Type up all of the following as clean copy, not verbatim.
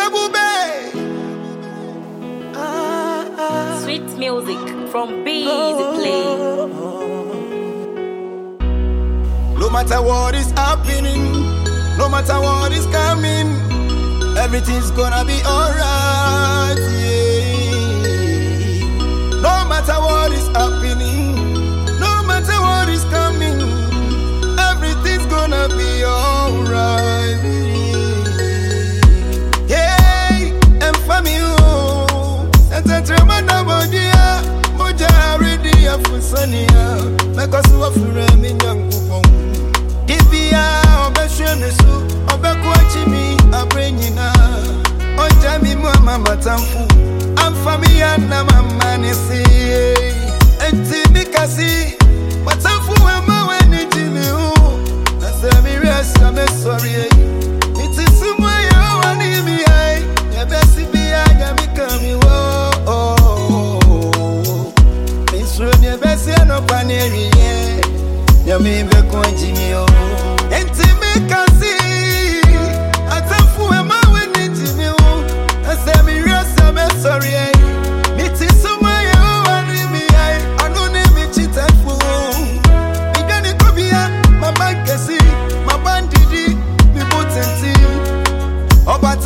Sweet music from Beezy Play. No matter what is happening, no matter what is coming, everything's gonna be alright, yeah. No matter what is happening, no matter what is coming, everything's gonna be alright. Hey, and for me, and I tell my Nabodia, Moja ready for Sonia, because you are for me, young people. If you are so, watching me, I bring you now. On Jamie, Mama Tamfu, I'm familiar, Nama Manisi, and Timmy Cassie, but Tamfu, I'm when it's in you. That's a mirror, I'm sorry. It is somewhere you want to be. Your best be I am coming. Oh, it's when your best and no paneri. You mean the Jimmy. And Timmy Cassie, I tell you, I'm when it's in you. I say, mirror, I'm sorry. It is somewhere you want to be. I don't need me cheated for. My bank see, my bandidi, me potency. Oh, but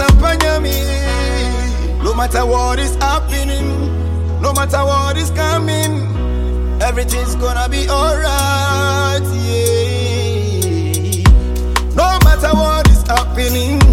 no matter what is happening, no matter what is coming, everything's gonna be alright, yeah. No matter what is happening,